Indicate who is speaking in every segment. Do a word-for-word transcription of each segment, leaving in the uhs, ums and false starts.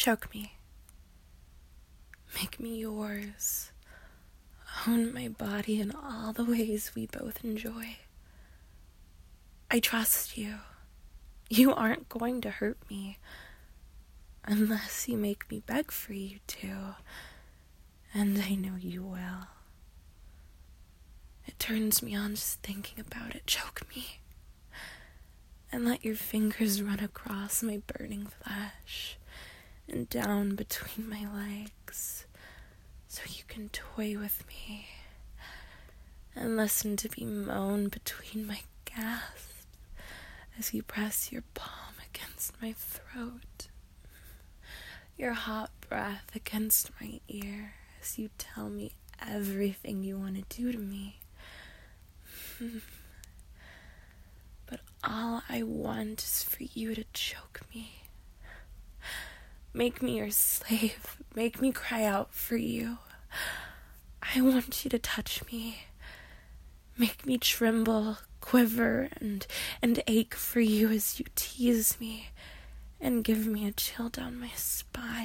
Speaker 1: Choke me. Make me yours. Own my body in all the ways we both enjoy. I trust you. You aren't going to hurt me. Unless you make me beg for you to. And I know you will. It turns me on just thinking about it. Choke me. And let your fingers run across my burning flesh and down between my legs so you can toy with me and listen to me moan between my gasps as you press your palm against my throat, your hot breath against my ear as you tell me everything you want to do to me. But all I want is for you to choke me. Make me your slave. Make me cry out for you. I want you to touch me. Make me tremble, quiver, and, and ache for you as you tease me and give me a chill down my spine.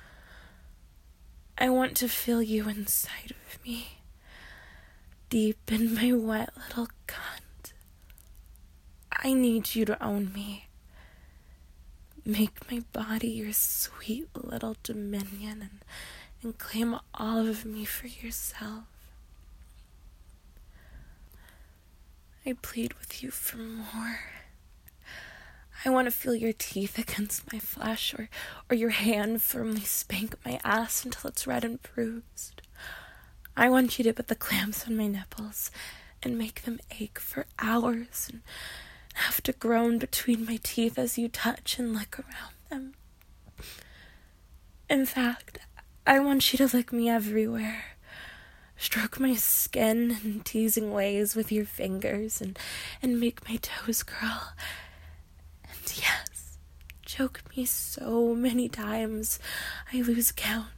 Speaker 1: I want to feel you inside of me, deep in my wet little cunt. I need you to own me. Make my body your sweet little dominion and, and claim all of me for yourself. I plead with you for more. I want to feel your teeth against my flesh, or, or your hand firmly spank my ass until it's red and bruised. I want you to put the clamps on my nipples and make them ache for hours and have to groan between my teeth as you touch and lick around them. In fact, I want you to lick me everywhere. Stroke my skin in teasing ways with your fingers and, and make my toes curl. And yes, choke me so many times I lose count.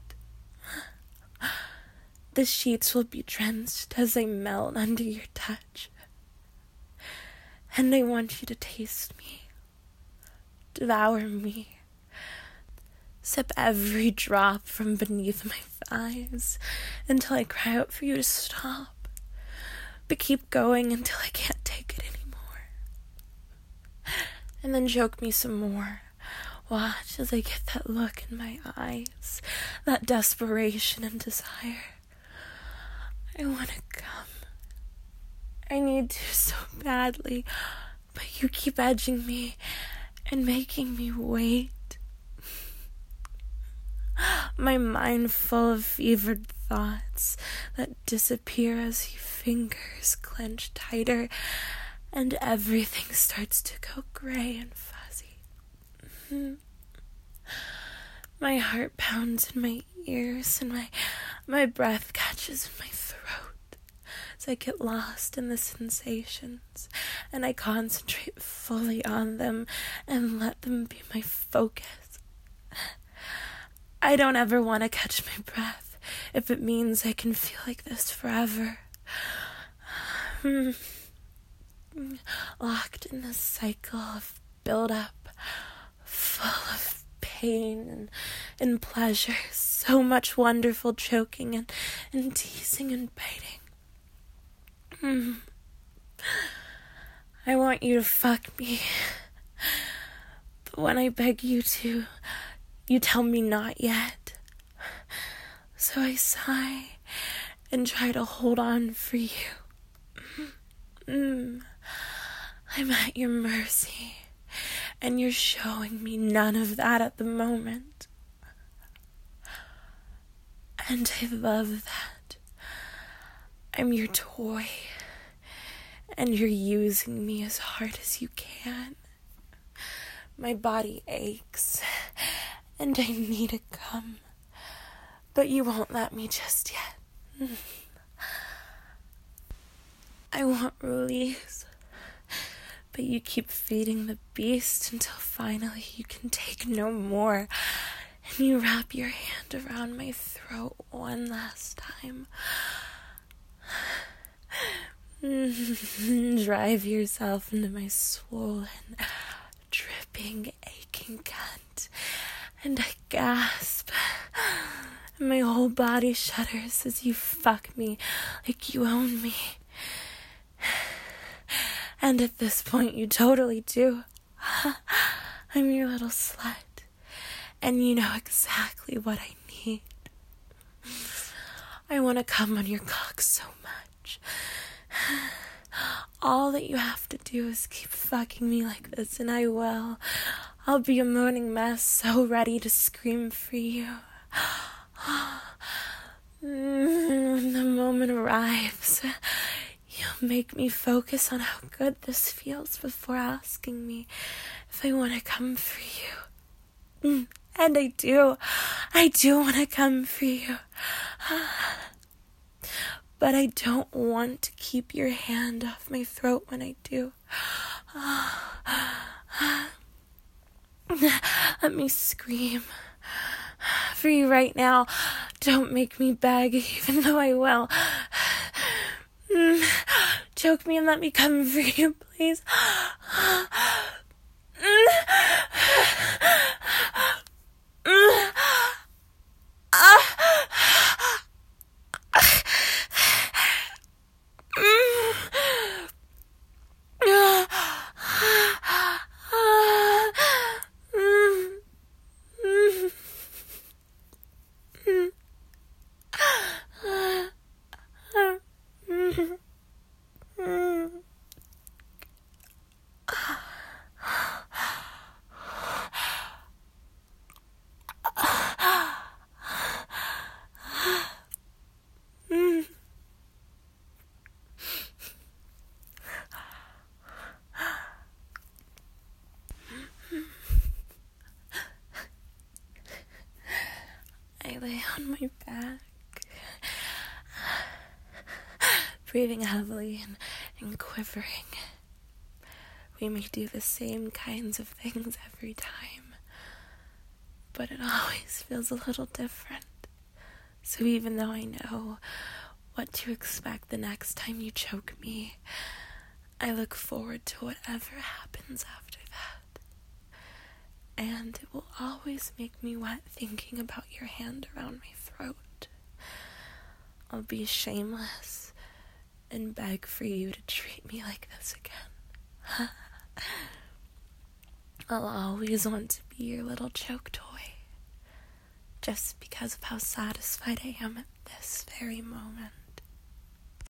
Speaker 1: The sheets will be drenched as I melt under your touch. And I want you to taste me, devour me, sip every drop from beneath my thighs until I cry out for you to stop, but keep going until I can't take it anymore. And then choke me some more. Watch as I get that look in my eyes, that desperation and desire. I want to come. I need to so badly, but you keep edging me and making me wait. My mind full of fevered thoughts that disappear as your fingers clench tighter and everything starts to go gray and fuzzy. Mm-hmm. My heart pounds in my ears and my, my breath catches in my throat. As I get lost in the sensations, and I concentrate fully on them and let them be my focus. I don't ever want to catch my breath if it means I can feel like this forever. Locked in this cycle of build-up, full of pain and, and pleasure, so much wonderful choking and, and teasing and biting. Mm. I want you to fuck me, but when I beg you to, you tell me not yet. So I sigh and try to hold on for you. Mm. I'm at your mercy, and you're showing me none of that at the moment. And I love that. I'm your toy, and you're using me as hard as you can. My body aches, and I need to come, but you won't let me just yet. I want release, but you keep feeding the beast until finally you can take no more, and you wrap your hand around my throat one last time. Drive yourself into my swollen, dripping, aching cunt and I gasp, and my whole body shudders as you fuck me like you own me. And at this point, you totally do. I'm your little slut, and you know exactly what I need. I want to come on your cock so much. All that you have to do is keep fucking me like this, and I will. I'll be a moaning mess, so ready to scream for you. When the moment arrives, you'll make me focus on how good this feels before asking me if I want to come for you. And I do. I do want to come for you. But I don't want to keep your hand off my throat when I do. Let me scream for you right now. Don't make me beg, even though I will. Choke me and let me come for you, please. I lay on my back, breathing heavily and, and quivering. We may do the same kinds of things every time, but it always feels a little different. So even though I know what to expect the next time you choke me, I look forward to whatever happens after that. And it will always make me wet thinking about your hand around my throat. I'll be shameless and beg for you to treat me like this again. I'll always want to be your little choke toy, just because of how satisfied I am at this very moment.